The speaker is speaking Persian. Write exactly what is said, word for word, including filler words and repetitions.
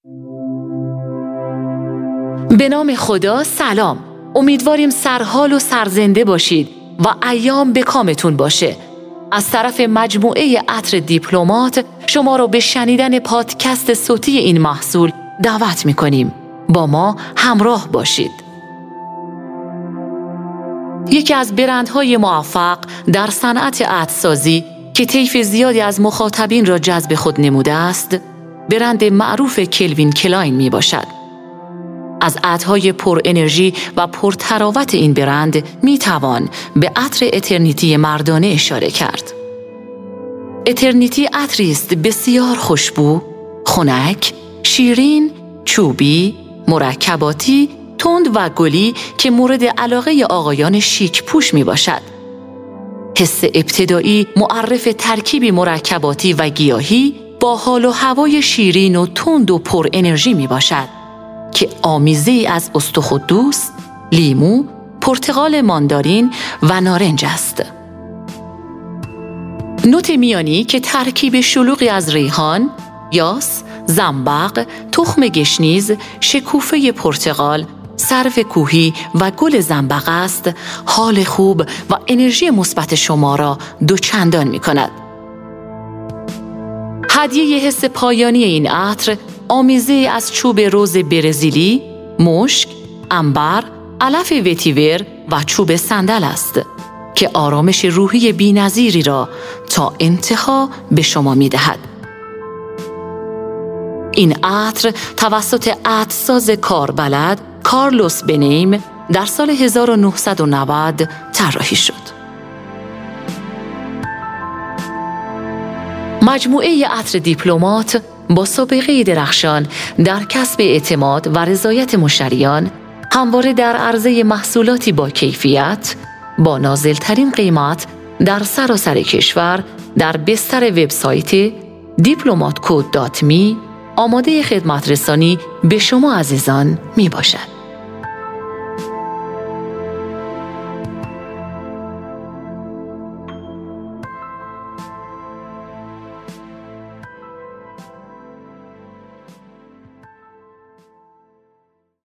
به نام خدا سلام. امیدواریم سرحال و سرزنده باشید و ایام به کامتون باشه. از طرف مجموعه عطر دیپلمات شما رو به شنیدن پادکست صوتی این محصول دعوت می‌کنیم. با ما همراه باشید. یکی از برندهای موفق در صنعت عطرسازی که طیف زیادی از مخاطبین را جذب خود نموده است، برند معروف کلوین کلاین می باشد. از عطرهای پر انرژی و پر تراوت این برند می توان به عطر اترنیتی مردانه اشاره کرد. اترنیتی عطری است بسیار خوشبو، خنک، شیرین، چوبی، مرکباتی، تند و گلی که مورد علاقه آقایان شیک پوش می باشد. حس ابتدایی معرف ترکیبی مرکباتی و گیاهی با حال و هوای شیرین و تند و پر انرژی می باشد که آمیزه‌ای از استخوان، لیمو، پرتقال ماندارین و نارنج است. نوت میانی که ترکیب شلوغی از ریحان، یاس، زنبق، تخم گشنیز، شکوفه پرتقال، سرو کوهی و گل زنبق است، حال خوب و انرژی مثبت شما را دوچندان می کند. هدیه حس پایانی این عطر آمیزه از چوب رز برزیلی، مشک، عنبر، علف وتیور و چوب صندل است که آرامش روحی بی‌نظیری را تا انتها به شما می دهد. این عطر توسط عطرساز کاربلد کارلوس بنیم در سال هزار و نهصد و نود طراحی شد. مجموعه عطر دیپلمات با سابقه درخشان در کسب اعتماد و رضایت مشتریان، همواره در عرضه محصولاتی با کیفیت، با نازلترین قیمت در سراسر کشور در بستر وبسایت دیپلمات کد دات می آماده خدمت رسانی به شما عزیزان می باشد.